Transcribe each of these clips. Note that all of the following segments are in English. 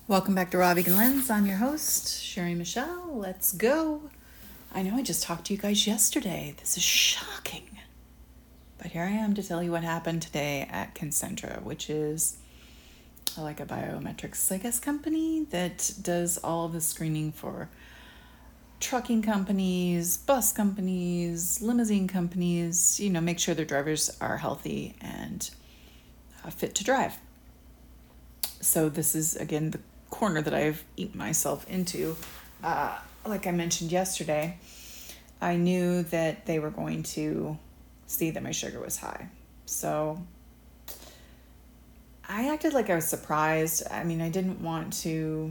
Welcome back to Raw Vegan Lens. I'm your host, Sherry Michelle. Let's go. I know I just talked to you guys yesterday. This is shocking. But here I am to tell you what happened today at Concentra, which is like a biometrics, company that does all of the screening for trucking companies, bus companies, limousine companies, make sure their drivers are healthy and fit to drive. So this is, again, the corner that I've eaten myself into. Like I mentioned yesterday, I knew that they were going to see that my sugar was high. So I acted like I was surprised. I didn't want to,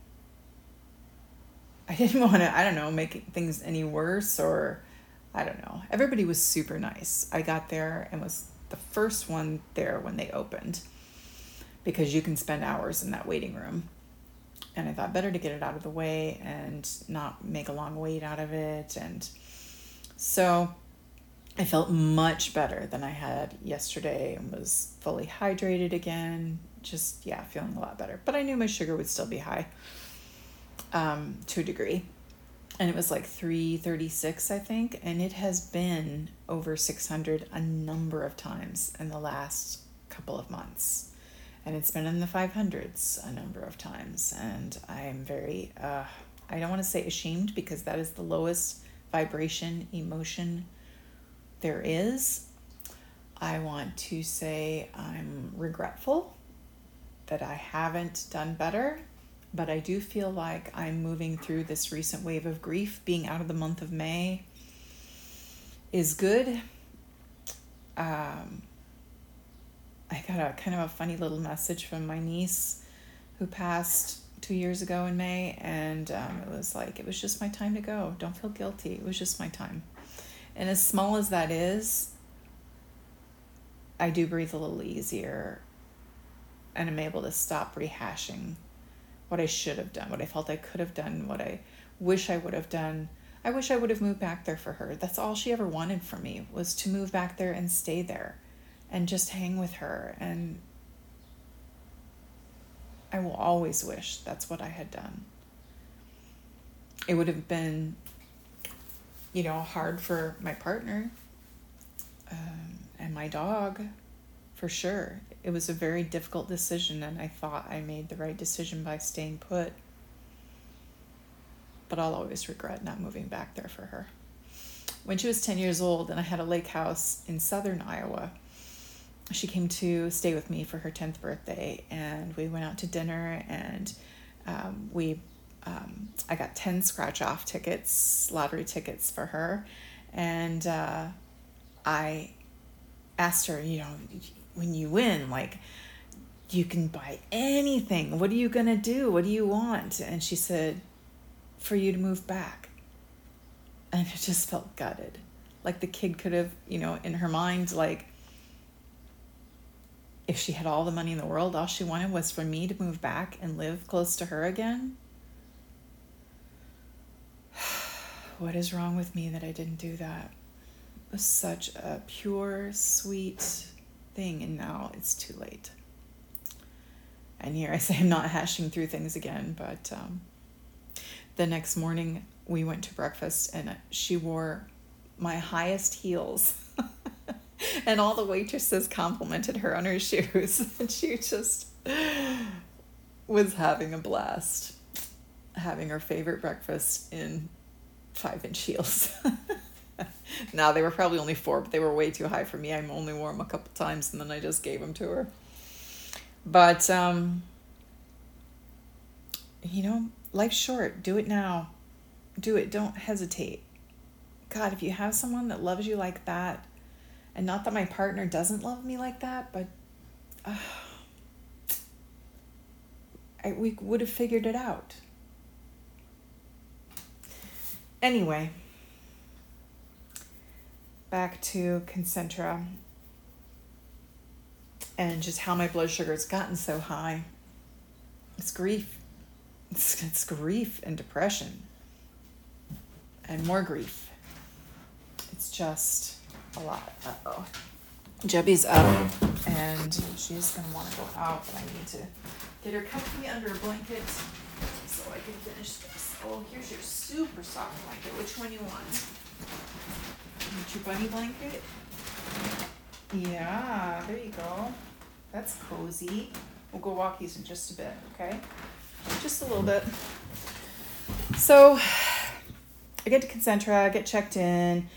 make things any worse, or I don't know. Everybody was super nice. I got there and was the first one there when they opened, because you can spend hours in that waiting room. And I thought better to get it out of the way and not make a long wait out of it. And so I felt much better than I had yesterday and was fully hydrated again. Just, feeling a lot better. But I knew my sugar would still be high to a degree. And it was like 336, I think. And it has been over 600 a number of times in the last couple of months. And it's been in the 500s a number of times. And I am very, I don't want to say ashamed, because that is the lowest vibration emotion there is. I want to say I'm regretful that I haven't done better. But I do feel like I'm moving through this recent wave of grief. Being out of the month of May is good. I got a kind of a funny little message from my niece who passed 2 years ago in May. And it was like, it was just my time to go. Don't feel guilty. It was just my time. And as small as that is, I do breathe a little easier. And I'm able to stop rehashing what I should have done, what I felt I could have done, what I wish I would have done. I wish I would have moved back there for her. That's all she ever wanted from me, was to move back there and stay there and just hang with her. And I will always wish that's what I had done. It would have been, hard for my partner and my dog, for sure. It was a very difficult decision, and I thought I made the right decision by staying put. But I'll always regret not moving back there for her. When she was 10 years old and I had a lake house in southern Iowa, she came to stay with me for her 10th birthday, and we went out to dinner, and I got 10 scratch-off tickets, lottery tickets for her, and I asked her, when you win, you can buy anything. What are you going to do? What do you want? And she said, for you to move back. And it just felt gutted. Like the kid could have, in her mind, if she had all the money in the world, all she wanted was for me to move back and live close to her again. What is wrong with me that I didn't do that? It was such a pure, sweet thing, and now it's too late. And here I say I'm not hashing through things again, but the next morning we went to breakfast, and she wore my highest heels. And all the waitresses complimented her on her shoes. And she just was having a blast, having her favorite breakfast in 5-inch heels. Now, they were probably only 4, but they were way too high for me. I only wore them a couple times, and then I just gave them to her. But, life's short. Do it now. Do it. Don't hesitate. God, if you have someone that loves you like that, and not that my partner doesn't love me like that, but we would have figured it out. Anyway, back to Concentra and just how my blood sugar has gotten so high. It's grief. It's grief and depression and more grief. It's just a lot. Jebby's up and she's going to want to go out, but I need to get her comfy under a blanket so I can finish this. Oh, here's your super soft blanket. Which one you want? You want your bunny blanket? Yeah, there you go. That's cozy. We'll go walkies in just a bit, okay? Just a little bit. So I get to Concentra, get checked in.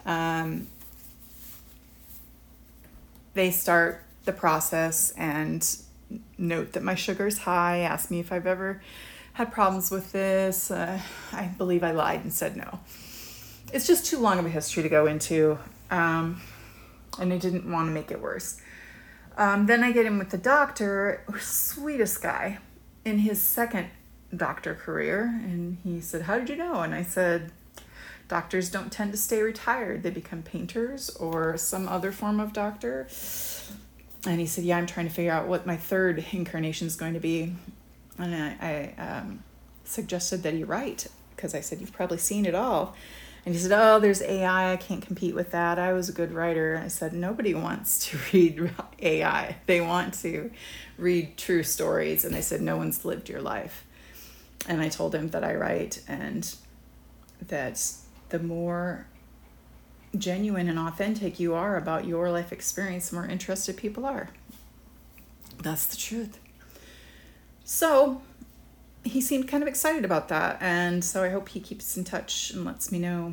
They start the process and note that my sugar's high, ask me if I've ever had problems with this. I believe I lied and said no. It's just too long of a history to go into, and I didn't want to make it worse. Then I get in with the doctor, sweetest guy, in his second doctor career, and he said, "How did you know?" And I said, "Doctors don't tend to stay retired. They become painters or some other form of doctor." And he said, "Yeah, I'm trying to figure out what my third incarnation is going to be." And I suggested that he write, because I said, "You've probably seen it all." And he said, "Oh, there's AI. I can't compete with that. I was a good writer." And I said, "Nobody wants to read AI. They want to read true stories." And I said, "No one's lived your life." And I told him that I write, and that the more genuine and authentic you are about your life experience, the more interested people are. That's the truth. So he seemed kind of excited about that, and so I hope he keeps in touch and lets me know.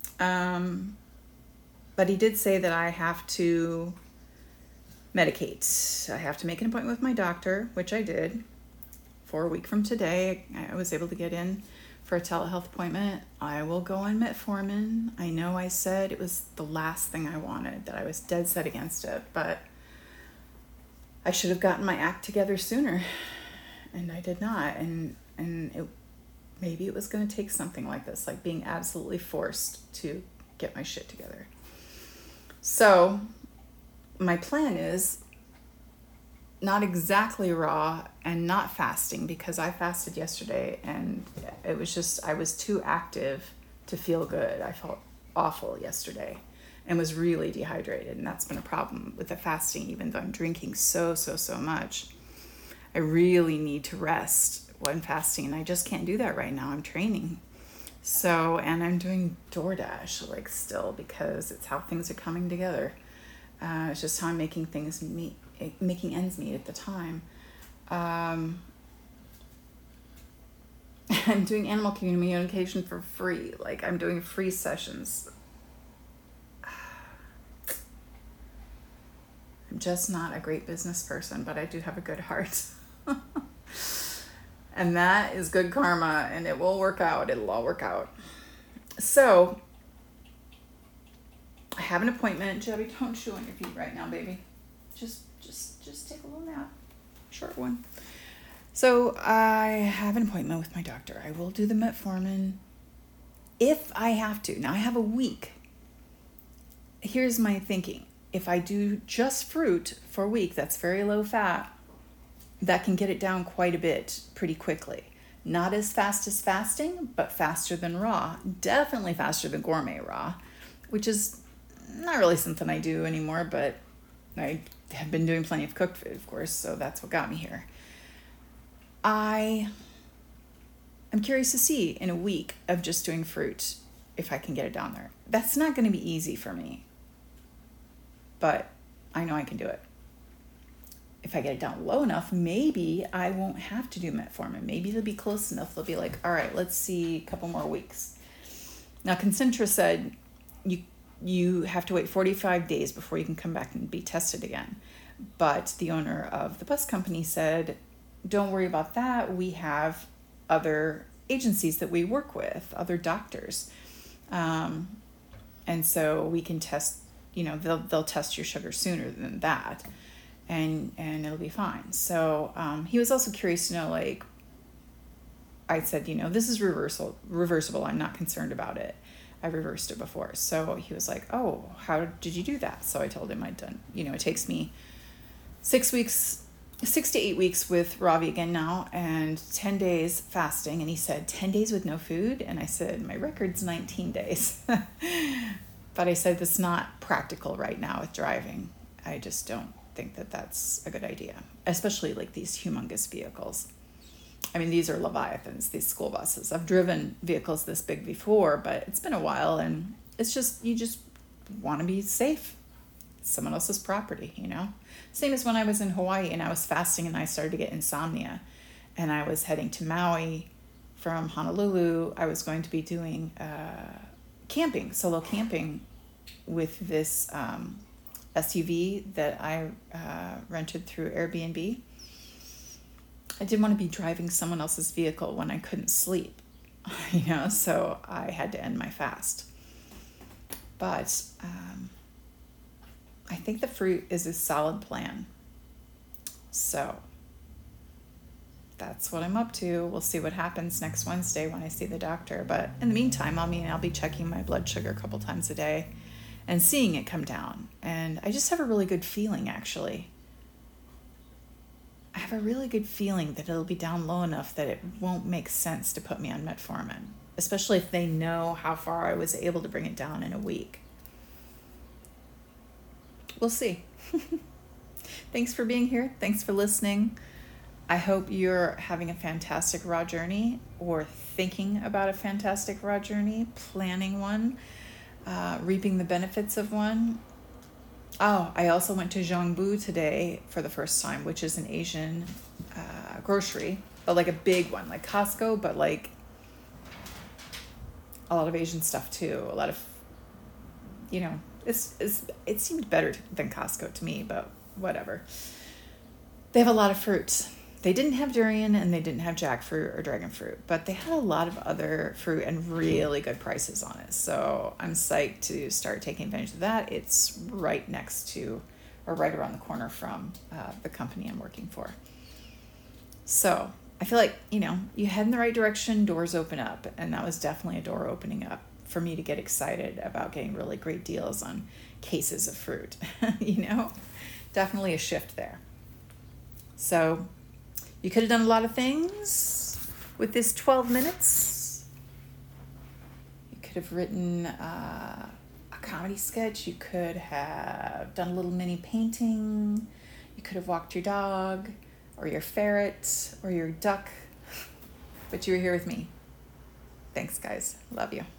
But he did say that I have to medicate. I have to make an appointment with my doctor, which I did. For a week from today, I was able to get in for a telehealth appointment. I will go on metformin. I know I said it was the last thing I wanted, that I was dead set against it, but I should have gotten my act together sooner, and I did not. And maybe it was going to take something like this, like being absolutely forced to get my shit together. So my plan is not exactly raw and not fasting, because I fasted yesterday and it was just, I was too active to feel good. I felt awful yesterday and was really dehydrated, and that's been a problem with the fasting. Even though I'm drinking so much, I really need to rest when fasting, and I just can't do that right now. I'm training. So, and I'm doing DoorDash like still, because it's how things are coming together. It's just how I'm making ends meet at the time. I'm doing animal communication for free. Like, I'm doing free sessions. I'm just not a great business person, but I do have a good heart. And that is good karma, and it will work out. It'll all work out. So I have an appointment. Jebby, don't chew on your feet right now, baby. Just take a little nap. Short one. So I have an appointment with my doctor. I will do the metformin if I have to. Now I have a week. Here's my thinking. If I do just fruit for a week, that's very low fat, that can get it down quite a bit pretty quickly. Not as fast as fasting, but faster than raw. Definitely faster than gourmet raw, which is not really something I do anymore, but I have been doing plenty of cooked food, of course, so that's what got me here. I am curious to see in a week of just doing fruit if I can get it down there. That's not going to be easy for me, but I know I can do it. If I get it down low enough, maybe I won't have to do metformin. Maybe it'll be close enough. They'll be like, all right, let's see a couple more weeks. Now, Concentra said you have to wait 45 days before you can come back and be tested again. But the owner of the bus company said, don't worry about that. We have other agencies that we work with, other doctors. And so we can test, they'll test your sugar sooner than that. And it'll be fine. So he was also curious to know, like, I said, this is reversible. I'm not concerned about it. I reversed it before. So he was like, oh, how did you do that? So I told him I'd done, it takes me 6 to 8 weeks with raw vegan now and 10 days fasting. And he said, 10 days with no food? And I said, my record's 19 days. But I said, that's not practical right now with driving. I just don't think that that's a good idea, especially like these humongous vehicles. I mean, these are Leviathans, these school buses. I've driven vehicles this big before, but it's been a while, and it's just, you just want to be safe. It's someone else's property, you know? Same as when I was in Hawaii and I was fasting and I started to get insomnia, and I was heading to Maui from Honolulu. I was going to be doing camping, solo camping with this SUV that I rented through Airbnb. I didn't want to be driving someone else's vehicle when I couldn't sleep, you know, so I had to end my fast. But I think the fruit is a solid plan. So that's what I'm up to. We'll see what happens next Wednesday when I see the doctor. But in the meantime, I'll be checking my blood sugar a couple times a day and seeing it come down. And I just have a really good feeling, actually. I have a really good feeling that it'll be down low enough that it won't make sense to put me on metformin, especially if they know how far I was able to bring it down in a week. We'll see. Thanks for being here. Thanks for listening. I hope you're having a fantastic raw journey, or thinking about a fantastic raw journey, planning one, reaping the benefits of one. Oh, I also went to Zhongbu today for the first time, which is an Asian grocery, but like a big one, like Costco, but like a lot of Asian stuff too. A lot of, you know, it seemed better than Costco to me, but whatever. They have a lot of fruit. They didn't have durian and they didn't have jackfruit or dragon fruit, but they had a lot of other fruit and really good prices on it. So I'm psyched to start taking advantage of that. It's right next to, or right around the corner from the company I'm working for. So I feel like, you know, you head in the right direction, doors open up. And that was definitely a door opening up for me to get excited about getting really great deals on cases of fruit. You know, definitely a shift there. So you could have done a lot of things with this 12 minutes. You could have written a comedy sketch. You could have done a little mini painting. You could have walked your dog or your ferret or your duck. But you were here with me. Thanks, guys. Love you.